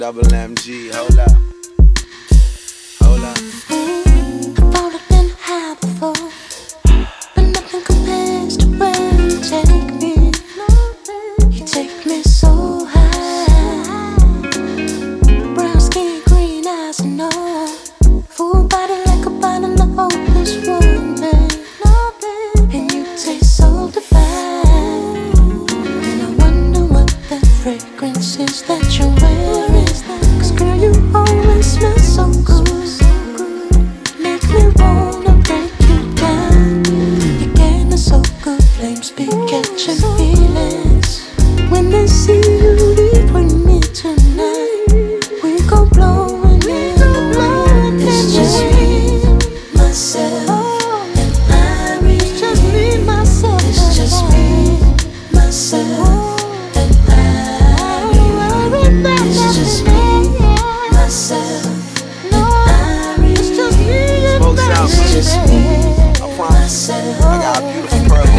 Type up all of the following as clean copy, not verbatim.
double MG, hold up. Hold up. I've already been high before, but nothing compares to where you take me. You take me so high. Brown skin, green eyes, and all. Full body like a bottle of hopeless woman. And you taste so divine. And I wonder what that fragrance is that you're wearing. 'Cause girl, you always smell so good. Make me wanna break you down. Your game is so good, flames be catching feelings. When they see you leave with me tonight, we go blowing in the wind. It's just me, myself, and Irene. It's just me, myself. It's just me, myself, and Irene. It's just me, myself, and Irene. It's just me, Smokes out, it's just me, I promise. I got a beautiful pearl.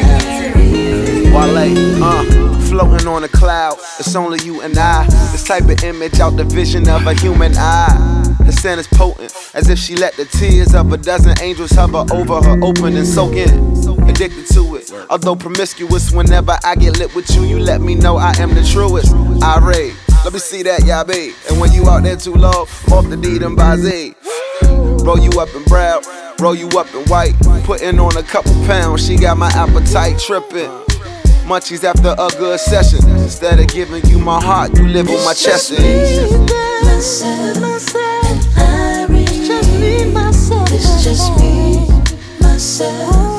Wale, floating on a cloud. It's only you and I. This type of image out the vision of a human eye. Her scent is potent, as if she let the tears of a dozen angels hover over her, open and soak in. Addicted to it, although promiscuous. Whenever I get lit with you, you let me know I am the truest. Irate, let me see that, yeah, babe. And when you out there too low, off the D and Bazé. Roll you up in brown, roll you up in white. Putting on a couple pounds, she got my appetite tripping. Munchies after a good session. Instead of giving you my heart, you live on my chest. Myself, and Irene. It's just me, myself,